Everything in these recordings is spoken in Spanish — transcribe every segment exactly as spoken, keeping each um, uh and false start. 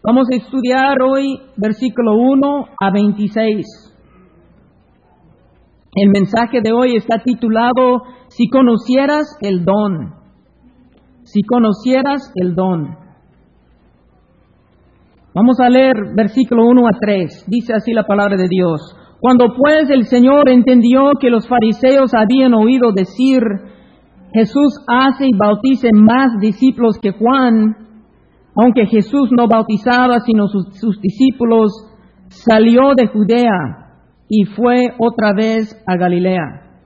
Vamos a estudiar hoy versículo uno a veintiséis. El mensaje de hoy está titulado Si conocieras el don. Si conocieras el don. Vamos a leer versículo uno a tres. Dice así la palabra de Dios. Cuando pues el Señor entendió que los fariseos habían oído decir, Jesús hace y bautiza más discípulos que Juan, aunque Jesús no bautizaba sino sus, sus discípulos, salió de Judea y fue otra vez a Galilea.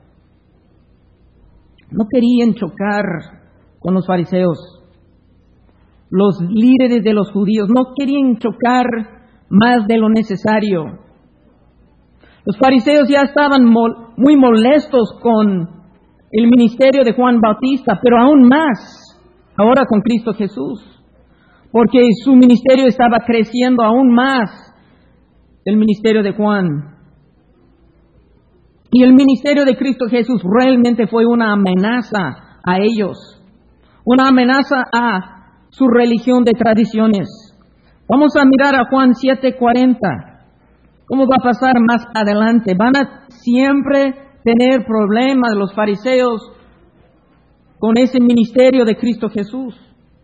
No querían chocar con los fariseos. Los líderes de los judíos no querían chocar más de lo necesario. Los fariseos ya estaban mol, muy molestos con el ministerio de Juan Bautista, pero aún más ahora con Cristo Jesús. Porque su ministerio estaba creciendo aún más, el ministerio de Juan. Y el ministerio de Cristo Jesús realmente fue una amenaza a ellos, una amenaza a su religión de tradiciones. Vamos a mirar a Juan siete cuarenta. ¿Cómo va a pasar más adelante? Van a siempre tener problemas los fariseos con ese ministerio de Cristo Jesús.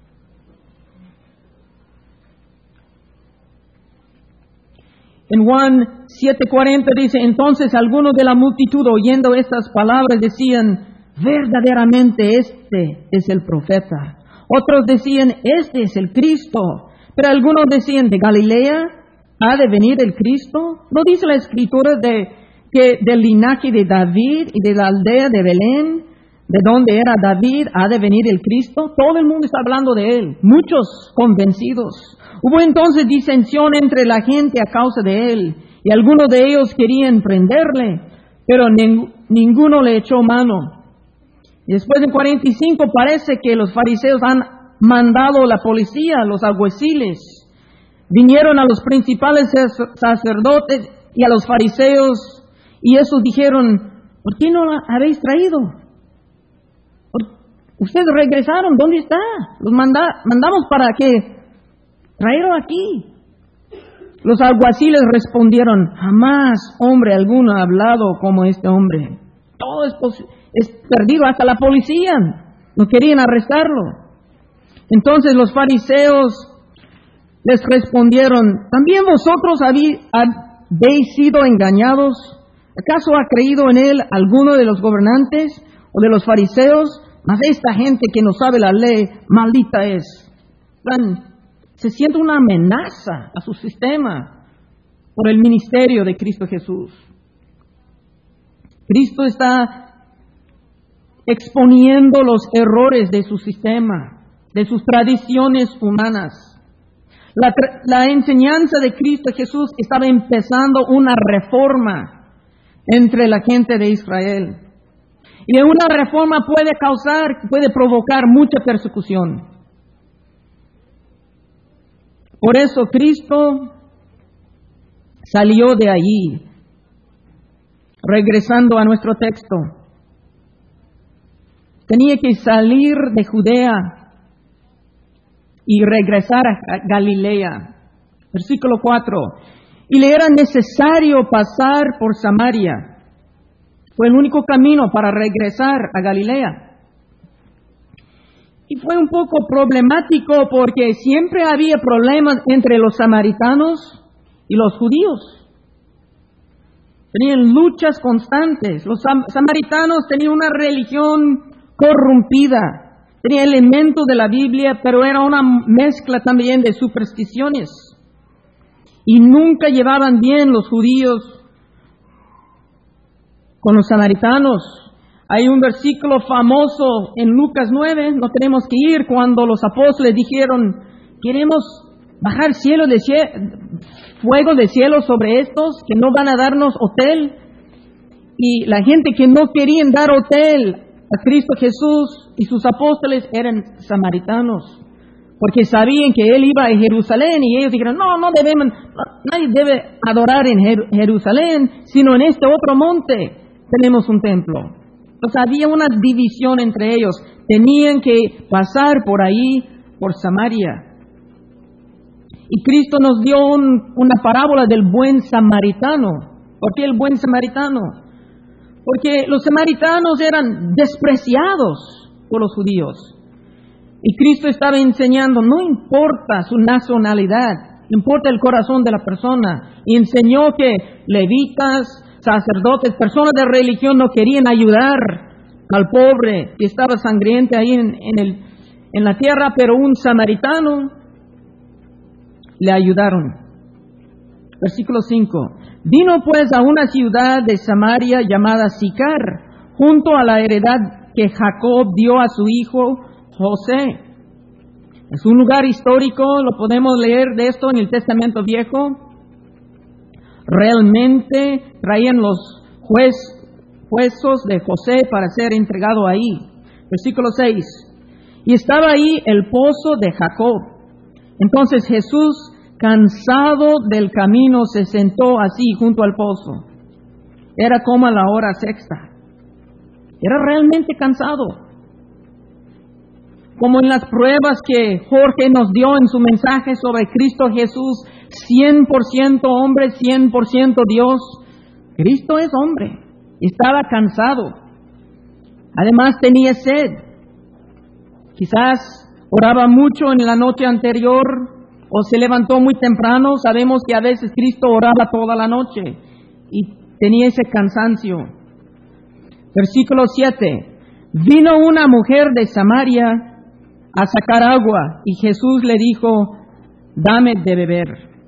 En Juan siete cuarenta dice, entonces algunos de la multitud oyendo estas palabras decían, verdaderamente este es el profeta. Otros decían, este es el Cristo. Pero algunos decían, ¿de Galilea ha de venir el Cristo? ¿No dice la Escritura de, que del linaje de David y de la aldea de Belén, de donde era David, ha de venir el Cristo? Todo el mundo está hablando de él, muchos convencidos. Hubo entonces disensión entre la gente a causa de él, y algunos de ellos querían prenderle, pero ning- ninguno le echó mano. Y después en cuarenta y cinco parece que los fariseos han mandado la policía, los alguaciles. Vinieron a los principales sacerdotes y a los fariseos, y esos dijeron, ¿por qué no la habéis traído? Ustedes regresaron, ¿dónde está? Los manda- mandamos para que traerlo aquí. Los alguaciles respondieron, jamás hombre alguno ha hablado como este hombre. Todo es, pos- es perdido, hasta la policía no querían arrestarlo. Entonces los fariseos les respondieron, ¿también vosotros habí- habéis sido engañados? ¿Acaso ha creído en él alguno de los gobernantes o de los fariseos? Mas esta gente que no sabe la ley, maldita es. Van, se siente una amenaza a su sistema por el ministerio de Cristo Jesús. Cristo está exponiendo los errores de su sistema, de sus tradiciones humanas. La, tra- la enseñanza de Cristo Jesús estaba empezando una reforma entre la gente de Israel. Y una reforma puede causar, puede provocar mucha persecución. Por eso Cristo salió de allí. Regresando a nuestro texto, tenía que salir de Judea y regresar a Galilea. Versículo cuatro. Y le era necesario pasar por Samaria. Fue el único camino para regresar a Galilea. Y fue un poco problemático porque siempre había problemas entre los samaritanos y los judíos. Tenían luchas constantes. Los sam- samaritanos tenían una religión corrompida. Tenía elementos de la Biblia, pero era una mezcla también de supersticiones. Y nunca llevaban bien los judíos con los samaritanos. Hay un versículo famoso en Lucas nueve, no tenemos que ir, cuando los apóstoles dijeron, queremos bajar cielo de cielo, fuego de cielo sobre estos que no van a darnos hotel. Y la gente que no querían dar hotel a Cristo Jesús y sus apóstoles eran samaritanos, porque sabían que Él iba a Jerusalén y ellos dijeron, no, no debemos, nadie debe adorar en Jer- Jerusalén, sino en este otro monte tenemos un templo. Entonces había una división entre ellos, tenían que pasar por ahí, por Samaria. Y Cristo nos dio un, una parábola del buen samaritano. ¿Por qué el buen samaritano? Porque los samaritanos eran despreciados por los judíos. Y Cristo estaba enseñando, no importa su nacionalidad, importa el corazón de la persona. Y enseñó que levitas, sacerdotes, personas de religión no querían ayudar al pobre que estaba sangriente ahí en, en, el, en la tierra, pero un samaritano le ayudaron. Versículo cinco. Vino pues a una ciudad de Samaria llamada Sicar, junto a la heredad que Jacob dio a su hijo José. Es un lugar histórico, lo podemos leer de esto en el Testamento Viejo. Realmente traían los juez, huesos de José para ser entregado ahí. Versículo seis. Y estaba ahí el pozo de Jacob. Entonces Jesús, cansado del camino, se sentó así junto al pozo. Era como a la hora sexta. Era realmente cansado. Como en las pruebas que Jorge nos dio en su mensaje sobre Cristo Jesús, cien por ciento hombre, cien por ciento Dios. Cristo es hombre. Estaba cansado. Además tenía sed. Quizás oraba mucho en la noche anterior o se levantó muy temprano. Sabemos que a veces Cristo oraba toda la noche y tenía ese cansancio. Versículo siete. Vino una mujer de Samaria a sacar agua y Jesús le dijo, dame de beber.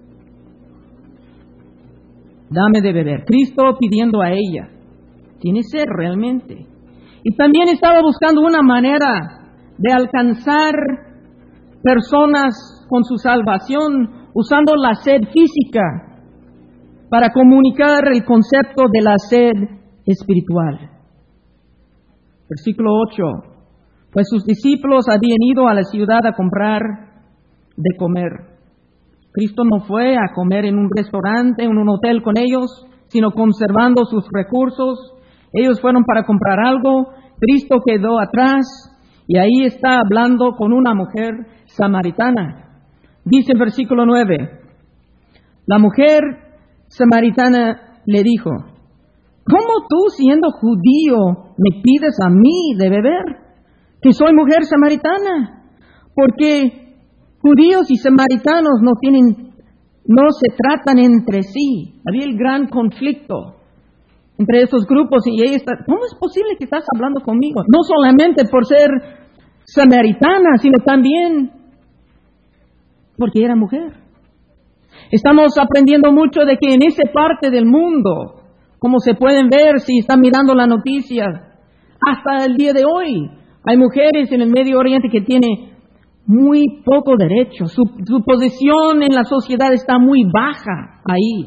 Dame de beber. Cristo pidiendo a ella. Tiene sed realmente. Y también estaba buscando una manera de alcanzar personas con su salvación, usando la sed física para comunicar el concepto de la sed espiritual. Versículo ocho. Pues sus discípulos habían ido a la ciudad a comprar de comer. Cristo no fue a comer en un restaurante, en un hotel con ellos, sino conservando sus recursos. Ellos fueron para comprar algo. Cristo quedó atrás y ahí está hablando con una mujer samaritana. Dice el versículo nueve. La mujer samaritana le dijo, ¿cómo tú, siendo judío, me pides a mí de beber, que soy mujer samaritana? Porque judíos y samaritanos no tienen, no se tratan entre sí. Había el gran conflicto entre esos grupos y ella está, ¿cómo es posible que estás hablando conmigo? No solamente por ser samaritana, sino también porque era mujer. Estamos aprendiendo mucho de que en esa parte del mundo, como se pueden ver si están mirando la noticia, hasta el día de hoy, hay mujeres en el Medio Oriente que tienen muy poco derecho. Su, su posición en la sociedad está muy baja ahí.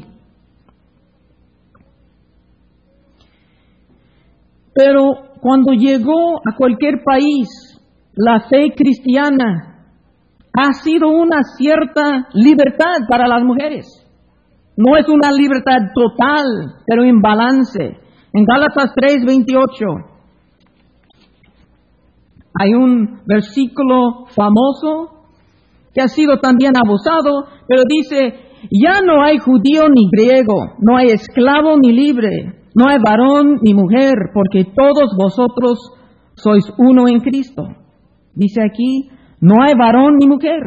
Pero cuando llegó a cualquier país, la fe cristiana ha sido una cierta libertad para las mujeres. No es una libertad total, pero en balance. En Gálatas tres veintiocho hay un versículo famoso que ha sido también abusado, pero dice, ya no hay judío ni griego, no hay esclavo ni libre, no hay varón ni mujer, porque todos vosotros sois uno en Cristo. Dice aquí, no hay varón ni mujer.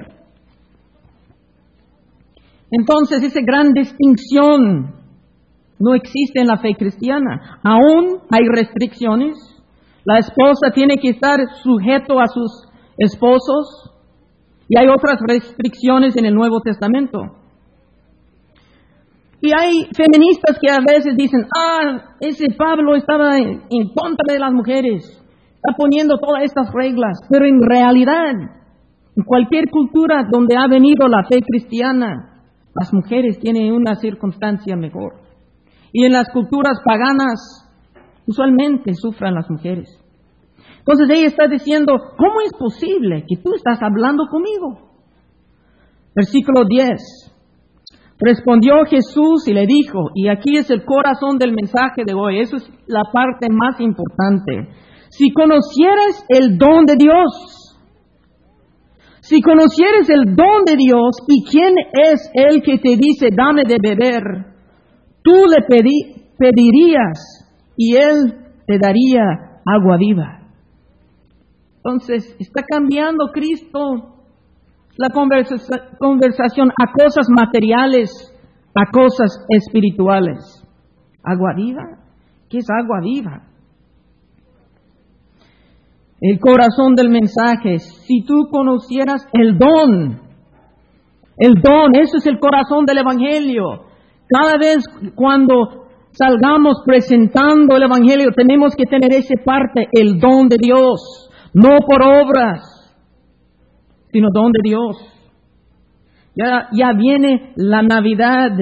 Entonces, esa gran distinción no existe en la fe cristiana. Aún hay restricciones. La esposa tiene que estar sujeto a sus esposos. Y hay otras restricciones en el Nuevo Testamento. Y hay feministas que a veces dicen, ah, ese Pablo estaba en, en contra de las mujeres. Está poniendo todas estas reglas. Pero en realidad, en cualquier cultura donde ha venido la fe cristiana, las mujeres tienen una circunstancia mejor. Y en las culturas paganas, usualmente sufren las mujeres. Entonces ella está diciendo, ¿cómo es posible que tú estás hablando conmigo? Versículo diez. Respondió Jesús y le dijo, y aquí es el corazón del mensaje de hoy, eso es la parte más importante. Si conocieras el don de Dios, Si conocieres el don de Dios y quién es el que te dice, dame de beber, tú le pedi- pedirías y él te daría agua viva. Entonces, está cambiando Cristo la conversa- conversación a cosas materiales, a cosas espirituales. ¿Agua viva? ¿Qué es agua viva? El corazón del mensaje, si tú conocieras el don, el don, ese es el corazón del Evangelio. Cada vez cuando salgamos presentando el Evangelio, tenemos que tener esa parte, el don de Dios, no por obras, sino don de Dios. Ya, ya viene la Navidad.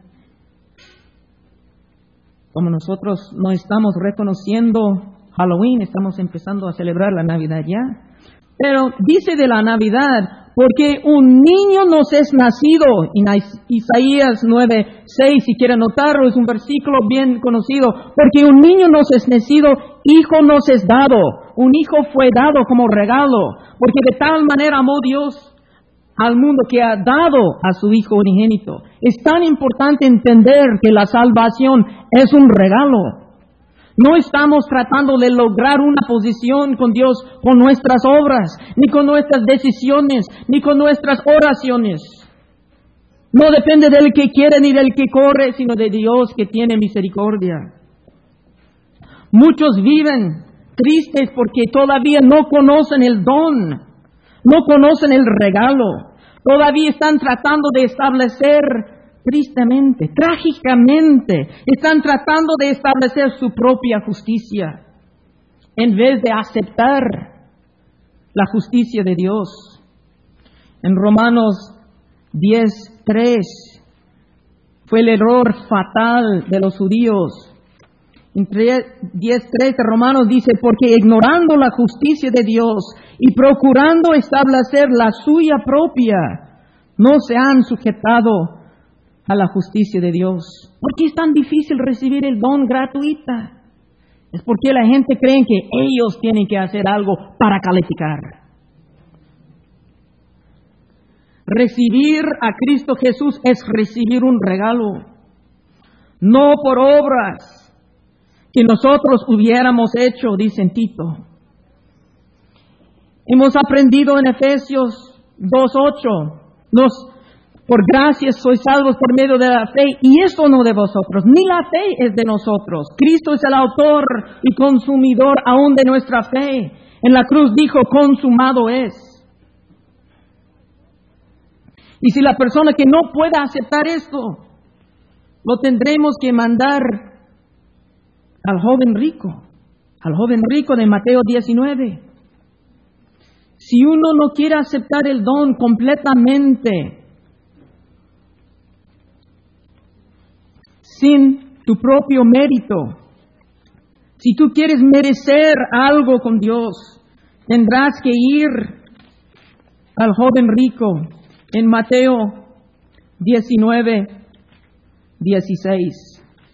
Como nosotros no estamos reconociendo Halloween, estamos empezando a celebrar la Navidad ya. Pero dice de la Navidad, porque un niño nos es nacido, en Isaías nueve seis, si quiere anotarlo, es un versículo bien conocido, porque un niño nos es nacido, hijo nos es dado, un hijo fue dado como regalo, porque de tal manera amó Dios al mundo que ha dado a su Hijo unigénito. Es tan importante entender que la salvación es un regalo. No estamos tratando de lograr una posición con Dios con nuestras obras, ni con nuestras decisiones, ni con nuestras oraciones. No depende del que quiere ni del que corre, sino de Dios que tiene misericordia. Muchos viven tristes porque todavía no conocen el don, no conocen el regalo. Todavía están tratando de establecer tristemente, trágicamente, están tratando de establecer su propia justicia en vez de aceptar la justicia de Dios. En Romanos diez tres fue el error fatal de los judíos. En diez tres de Romanos dice, porque ignorando la justicia de Dios y procurando establecer la suya propia, no se han sujetado a la justicia de Dios. ¿Por qué es tan difícil recibir el don gratuita? Es porque la gente cree que ellos tienen que hacer algo para calificar. Recibir a Cristo Jesús es recibir un regalo, no por obras que nosotros hubiéramos hecho, dice Tito. Hemos aprendido en Efesios dos ocho, nos por gracia sois salvos por medio de la fe, y esto no de vosotros, ni la fe es de nosotros. Cristo es el autor y consumidor aún de nuestra fe. En la cruz dijo, consumado es. Y si la persona que no pueda aceptar esto, lo tendremos que mandar al joven rico, al joven rico de Mateo diecinueve. Si uno no quiere aceptar el don completamente, sin tu propio mérito, si tú quieres merecer algo con Dios, tendrás que ir al joven rico en Mateo diecinueve dieciséis.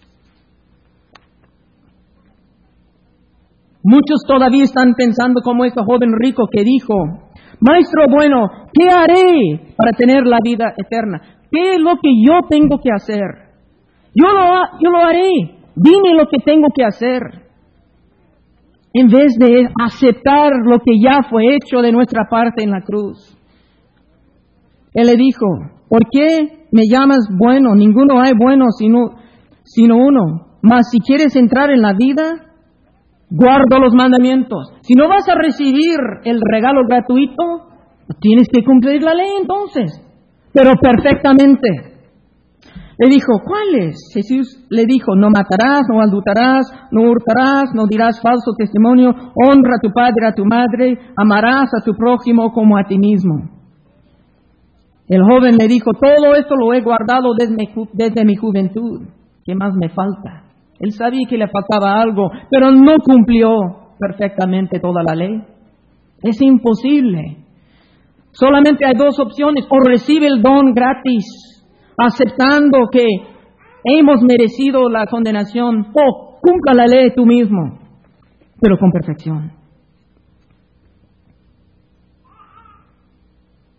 Muchos todavía están pensando como este joven rico que dijo, Maestro bueno, ¿qué haré para tener la vida eterna? ¿Qué es lo que yo tengo que hacer? Yo lo, yo lo haré. Dime lo que tengo que hacer. En vez de aceptar lo que ya fue hecho de nuestra parte en la cruz. Él le dijo, ¿por qué me llamas bueno? Ninguno hay bueno sino, sino uno. Mas si quieres entrar en la vida, guardo los mandamientos. Si no vas a recibir el regalo gratuito, tienes que cumplir la ley entonces. Pero perfectamente. Le dijo, ¿cuáles? Jesús le dijo, no matarás, no adulterarás, no hurtarás, no dirás falso testimonio, honra a tu padre, a tu madre, amarás a tu prójimo como a ti mismo. El joven le dijo, todo esto lo he guardado desde mi, desde mi juventud. ¿Qué más me falta? Él sabía que le faltaba algo, pero no cumplió perfectamente toda la ley. Es imposible. Solamente hay dos opciones, o recibe el don gratis, aceptando que hemos merecido la condenación, o cumpla la ley tú mismo, pero con perfección.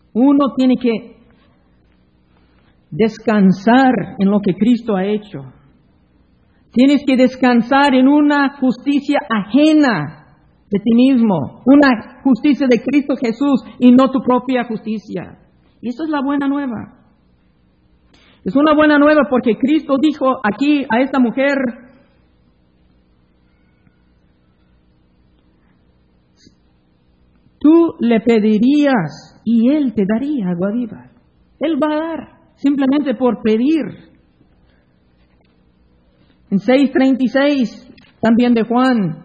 Uno tiene que descansar en lo que Cristo ha hecho. Tienes que descansar en una justicia ajena de ti mismo, una justicia de Cristo Jesús y no tu propia justicia. Y eso es la buena nueva. Es una buena nueva porque Cristo dijo aquí a esta mujer, tú le pedirías y Él te daría agua viva. Él va a dar, simplemente por pedir. En seis treinta y seis, también de Juan,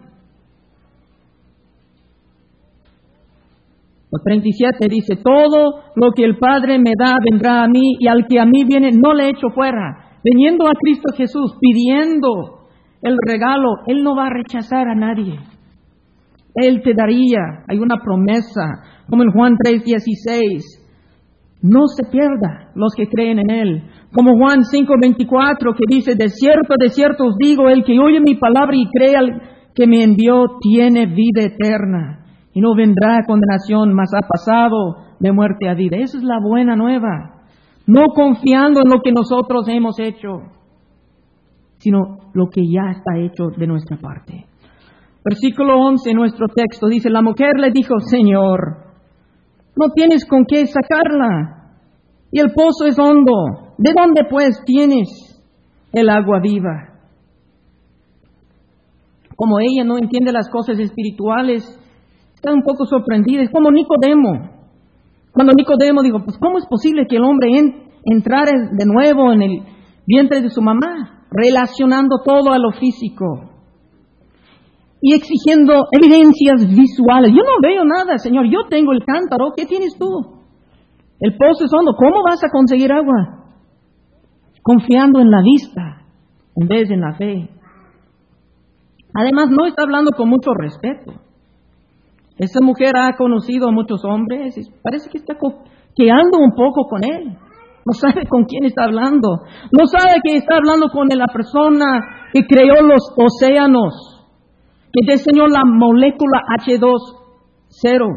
o treinta y siete dice, todo lo que el Padre me da vendrá a mí, y al que a mí viene no le echo fuera. Viniendo a Cristo Jesús, pidiendo el regalo, Él no va a rechazar a nadie. Él te daría, hay una promesa, como en Juan tres dieciséis, no se pierda los que creen en Él. Como Juan cinco veinticuatro, que dice, de cierto, de cierto os digo, el que oye mi palabra y cree al que me envió, tiene vida eterna, y no vendrá a condenación, mas ha pasado de muerte a vida. Esa es la buena nueva. No confiando en lo que nosotros hemos hecho, sino lo que ya está hecho de nuestra parte. Versículo once, nuestro texto, dice, la mujer le dijo, Señor, no tienes con qué sacarla, y el pozo es hondo. ¿De dónde pues tienes el agua viva? Como ella no entiende las cosas espirituales, está un poco sorprendida. Es como Nicodemo. Cuando Nicodemo dijo, pues ¿cómo es posible que el hombre en, entrara de nuevo en el vientre de su mamá? Relacionando todo a lo físico y exigiendo evidencias visuales. Yo no veo nada, Señor, yo tengo el cántaro, ¿qué tienes tú? El pozo es hondo, ¿cómo vas a conseguir agua? Confiando en la vista en vez de en la fe. Además, no está hablando con mucho respeto. Esta mujer ha conocido a muchos hombres y parece que está coqueando un poco con él. No sabe con quién está hablando. No sabe que está hablando con la persona que creó los océanos, que diseñó la molécula hache dos cero.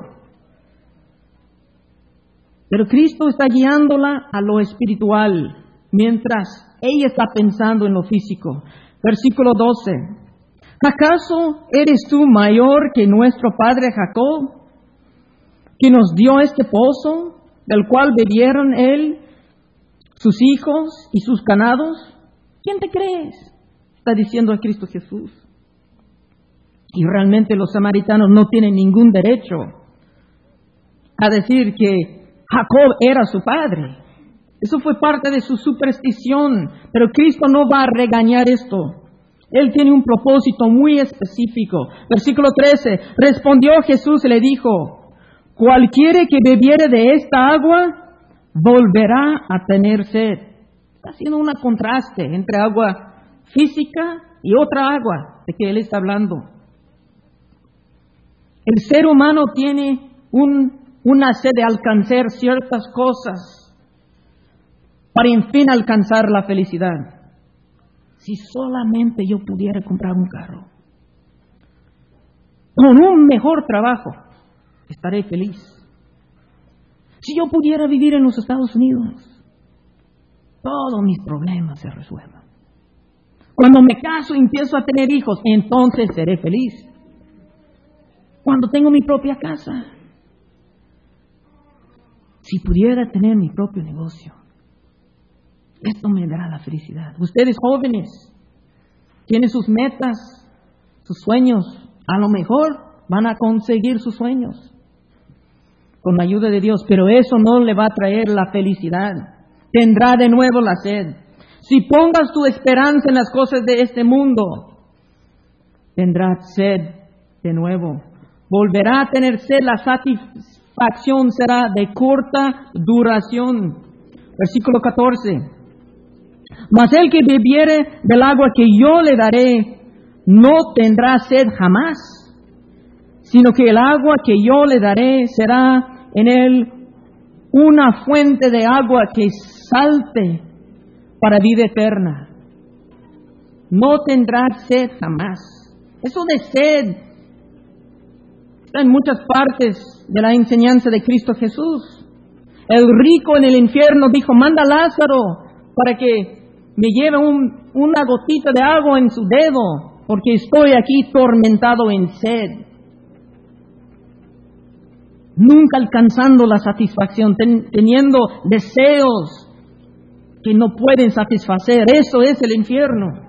Pero Cristo está guiándola a lo espiritual, mientras ella está pensando en lo físico. Versículo doce. ¿Acaso eres tú mayor que nuestro padre Jacob, que nos dio este pozo, del cual bebieron él, sus hijos y sus ganados? ¿Quién te crees? Está diciendo a Cristo Jesús. Y realmente los samaritanos no tienen ningún derecho a decir que Jacob era su padre. Eso fue parte de su superstición, pero Cristo no va a regañar esto. Él tiene un propósito muy específico. Versículo trece, respondió Jesús y le dijo, cualquiera que bebiere de esta agua, volverá a tener sed. Está haciendo un contraste entre agua física y otra agua de que Él está hablando. El ser humano tiene un, una sed de alcanzar ciertas cosas para en fin alcanzar la felicidad. Si solamente yo pudiera comprar un carro, con un mejor trabajo, estaré feliz. Si yo pudiera vivir en los Estados Unidos, todos mis problemas se resuelvan. Cuando me caso y empiezo a tener hijos, entonces seré feliz. Cuando tengo mi propia casa, si pudiera tener mi propio negocio, esto me dará la felicidad. Ustedes jóvenes tienen sus metas, sus sueños. A lo mejor van a conseguir sus sueños con la ayuda de Dios, pero eso no le va a traer la felicidad. Tendrá de nuevo la sed. Si pongas tu esperanza en las cosas de este mundo, tendrás sed de nuevo. Volverá a tener sed, la satisfacción será de corta duración. Versículo catorce. Mas el que bebiere del agua que yo le daré, no tendrá sed jamás, sino que el agua que yo le daré será en él una fuente de agua que salte para vida eterna. No tendrá sed jamás. Eso de sed está en muchas partes de la enseñanza de Cristo Jesús. El rico en el infierno dijo, manda a Lázaro para que me lleve un, una gotita de agua en su dedo, porque estoy aquí tormentado en sed. Nunca alcanzando la satisfacción, ten, teniendo deseos que no pueden satisfacer. Eso es el infierno.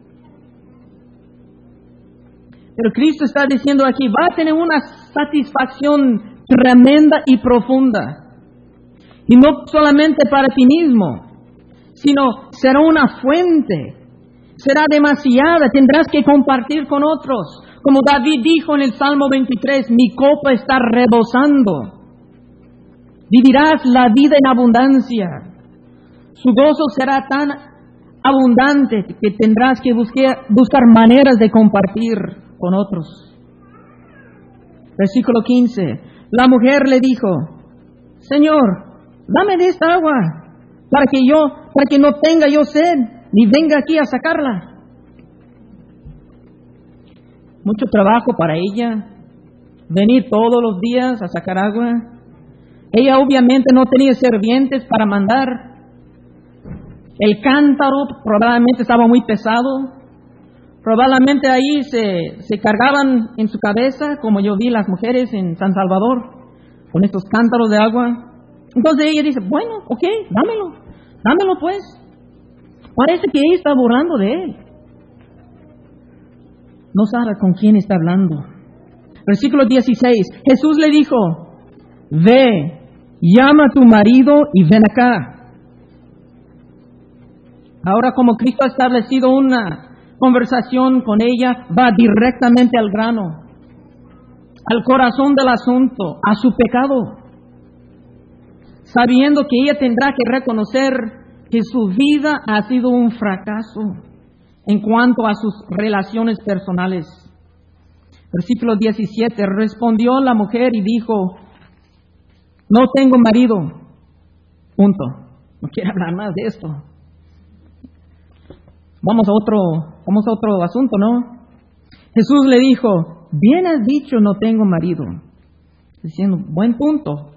Pero Cristo está diciendo aquí, va a tener una satisfacción tremenda y profunda. Y no solamente para ti mismo, sino será una fuente. Será demasiada, tendrás que compartir con otros. Como David dijo en el Salmo veintitrés, mi copa está rebosando. Vivirás la vida en abundancia. Su gozo será tan abundante que tendrás que buscar, buscar maneras de compartir con otros. Versículo quince. La mujer le dijo, Señor, dame de esta agua para que yo, para que no tenga yo sed, ni venga aquí a sacarla. Mucho trabajo para ella, venir todos los días a sacar agua. Ella obviamente no tenía sirvientes para mandar. El cántaro probablemente estaba muy pesado. Probablemente ahí se, se cargaban en su cabeza, como yo vi las mujeres en San Salvador, con estos cántaros de agua. Entonces ella dice, bueno, ok, dámelo, dámelo pues. Parece que ella está burlando de él. No sabe con quién está hablando. Versículo dieciséis. Jesús le dijo, ve, llama a tu marido y ven acá. Ahora, como Cristo ha establecido una conversación con ella, va directamente al grano, al corazón del asunto, a su pecado, sabiendo que ella tendrá que reconocer que su vida ha sido un fracaso en cuanto a sus relaciones personales. Versículo diecisiete. Respondió la mujer y dijo, no tengo marido. Punto. No quiero hablar más de esto. Vamos a otro, vamos a otro asunto, ¿no? Jesús le dijo, bien has dicho, no tengo marido. Diciendo, buen punto.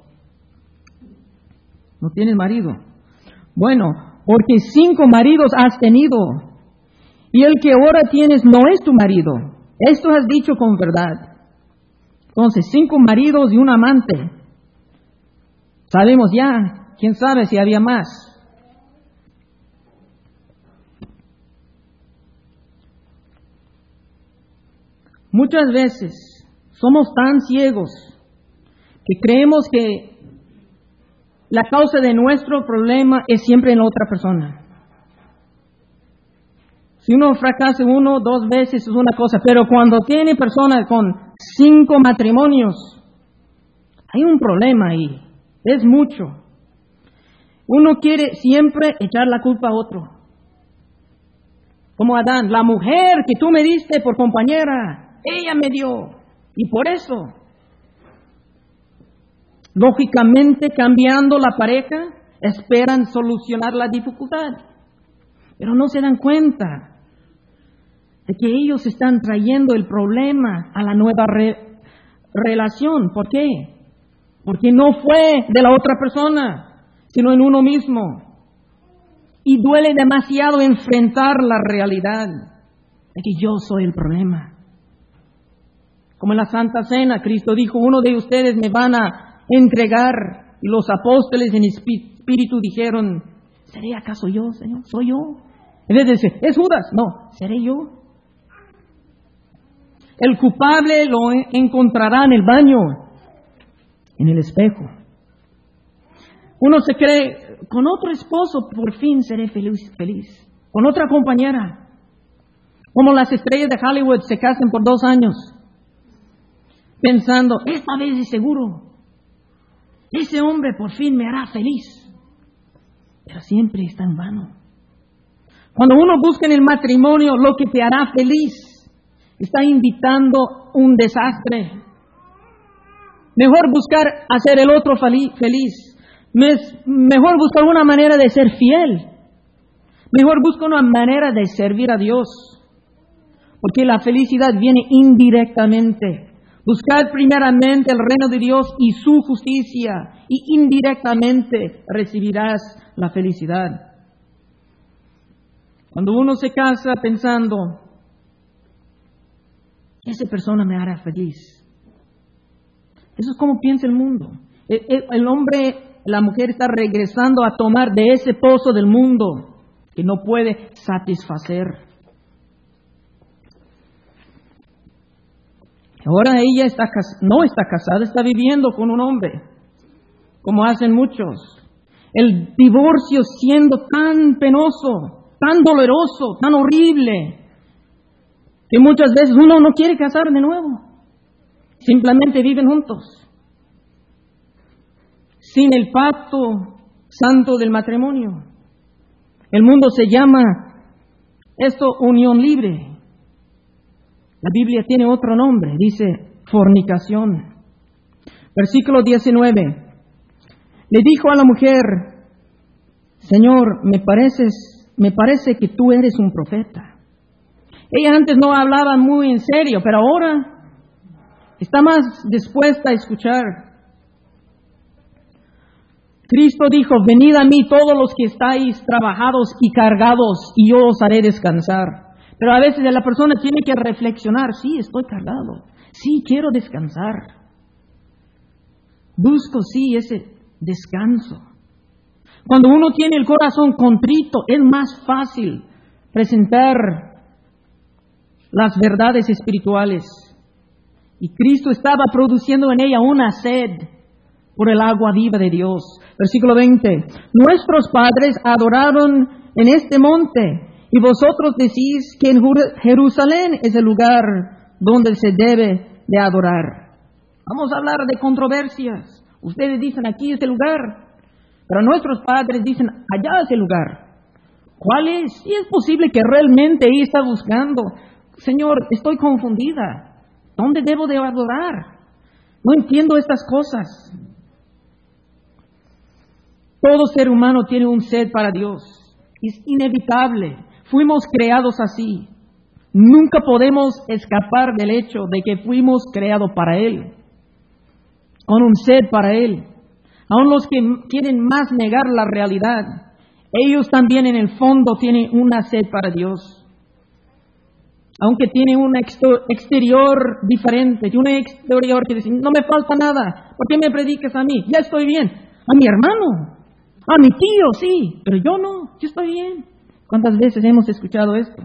No tienes marido. Bueno, porque cinco maridos has tenido, y el que ahora tienes no es tu marido. Esto has dicho con verdad. Entonces, cinco maridos y un amante. Sabemos ya, quién sabe si había más. Muchas veces somos tan ciegos que creemos que la causa de nuestro problema es siempre en la otra persona. Si uno fracasa uno, dos veces es una cosa, pero cuando tiene personas con cinco matrimonios, hay un problema ahí, es mucho. Uno quiere siempre echar la culpa a otro. Como Adán, la mujer que tú me diste por compañera, ella me dio, y por eso. Lógicamente, cambiando la pareja, esperan solucionar la dificultad, pero no se dan cuenta de que ellos están trayendo el problema a la nueva re- relación. ¿Por qué? Porque no fue de la otra persona, sino en uno mismo. Y duele demasiado enfrentar la realidad de que yo soy el problema. Como en la Santa Cena, Cristo dijo, uno de ustedes me van a entregar, y los apóstoles en espíritu dijeron, ¿seré acaso yo, Señor? ¿Soy yo? En vez de decir, es Judas, no, ¿seré yo? El culpable lo encontrará en el baño, en el espejo. Uno se cree, con otro esposo por fin seré feliz, feliz. Con otra compañera. Como las estrellas de Hollywood se casan por dos años, pensando, esta vez es seguro, ese hombre por fin me hará feliz. Pero siempre está en vano. Cuando uno busca en el matrimonio lo que te hará feliz, está invitando un desastre. Mejor buscar hacer el otro feliz. Mejor buscar una manera de ser fiel. Mejor buscar una manera de servir a Dios. Porque la felicidad viene indirectamente Buscad primeramente el reino de Dios y su justicia, y indirectamente recibirás la felicidad. Cuando uno se casa pensando, esa persona me hará feliz. Eso es como piensa el mundo. El, el, el hombre, la mujer está regresando a tomar de ese pozo del mundo que no puede satisfacer. Ahora ella está, no está casada, está viviendo con un hombre, como hacen muchos. El divorcio siendo tan penoso, tan doloroso, tan horrible, que muchas veces uno no quiere casar de nuevo. Simplemente viven juntos, sin el pacto santo del matrimonio. El mundo se llama esto unión libre. La Biblia tiene otro nombre, dice fornicación. Versículo diecinueve. Le dijo a la mujer, Señor, me pareces, me parece que tú eres un profeta. Ella antes no hablaba muy en serio, pero ahora está más dispuesta a escuchar. Cristo dijo, venid a mí todos los que estáis trabajados y cargados, y yo os haré descansar. Pero a veces la persona tiene que reflexionar, sí, estoy cargado, sí, quiero descansar. Busco, sí, ese descanso. Cuando uno tiene el corazón contrito, es más fácil presentar las verdades espirituales. Y Cristo estaba produciendo en ella una sed por el agua viva de Dios. Versículo veinte. Nuestros padres adoraron en este monte, y vosotros decís que en Jerusalén es el lugar donde se debe de adorar. Vamos a hablar de controversias. Ustedes dicen aquí es el lugar, pero nuestros padres dicen allá es el lugar. ¿Cuál es? Si es posible que realmente ella está buscando, Señor, estoy confundida. ¿Dónde debo de adorar? No entiendo estas cosas. Todo ser humano tiene un sed para Dios. Es inevitable. Fuimos creados así. Nunca podemos escapar del hecho de que fuimos creados para Él, con un sed para Él. Aun los que quieren más negar la realidad, ellos también en el fondo tienen una sed para Dios. Aunque tienen un exterior diferente, un exterior que dice, no me falta nada, ¿por qué me predicas a mí? Ya estoy bien. A mi hermano, a mi tío, sí, pero yo no, yo estoy bien. ¿Cuántas veces hemos escuchado esto?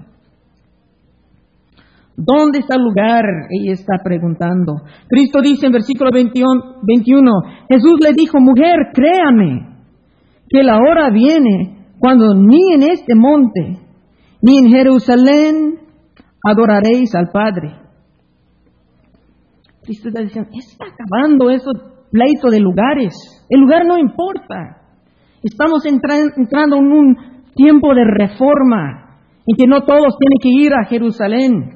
¿Dónde está el lugar? Ella está preguntando. Cristo dice en versículo veintiuno, Jesús le dijo, mujer, créame, que la hora viene cuando ni en este monte, ni en Jerusalén adoraréis al Padre. Cristo está diciendo, está acabando eso pleito de lugares. El lugar no importa. Estamos entra- entrando en un tiempo de reforma, en que no todos tienen que ir a Jerusalén.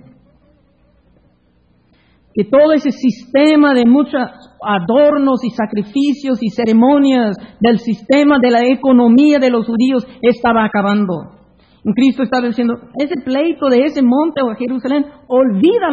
Que todo ese sistema de muchos adornos y sacrificios y ceremonias del sistema de la economía de los judíos estaba acabando. Y Cristo estaba diciendo, ese pleito de ese monte o Jerusalén, olvídalo.